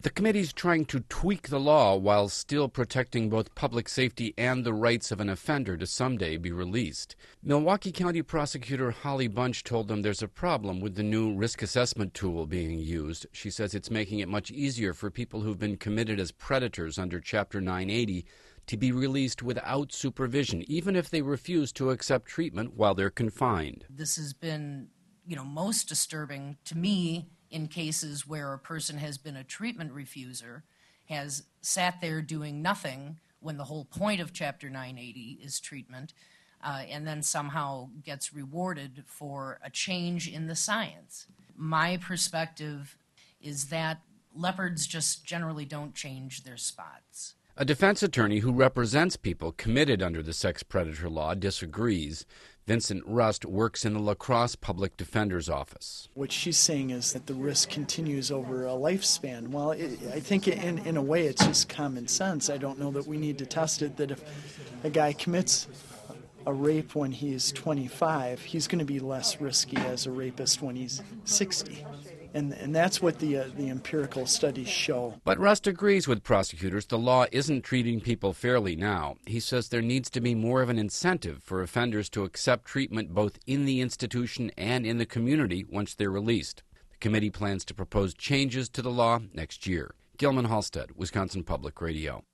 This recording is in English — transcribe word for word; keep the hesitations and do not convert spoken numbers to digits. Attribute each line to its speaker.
Speaker 1: The committee's trying to tweak the law while still protecting both public safety and the rights of an offender to someday be released. Milwaukee County Prosecutor Holly Bunch told them there's a problem with the new risk assessment tool being used. She says it's making it much easier for people who've been committed as predators under Chapter nine eighty to be released without supervision, even if they refuse to accept treatment while they're confined.
Speaker 2: This has been, you know, most disturbing to me in cases where a person has been a treatment refuser, has sat there doing nothing when the whole point of Chapter nine eighty is treatment, uh, and then somehow gets rewarded for a change in the science. My perspective is that leopards just generally don't change their spots.
Speaker 1: A defense attorney who represents people committed under the sex predator law disagrees. Vincent Rust works in the La Crosse Public Defender's Office.
Speaker 3: What she's saying is that the risk continues over a lifespan. Well, it, I think in, in a way it's just common sense. I don't know that we need to test it, that if a guy commits a rape when he's twenty-five, he's going to be less risky as a rapist when he's sixty. And, and that's what the uh, the empirical studies show.
Speaker 1: But Rust agrees with prosecutors the law isn't treating people fairly now. He says there needs to be more of an incentive for offenders to accept treatment both in the institution and in the community once they're released. The committee plans to propose changes to the law next year. Gilman Halstead, Wisconsin Public Radio.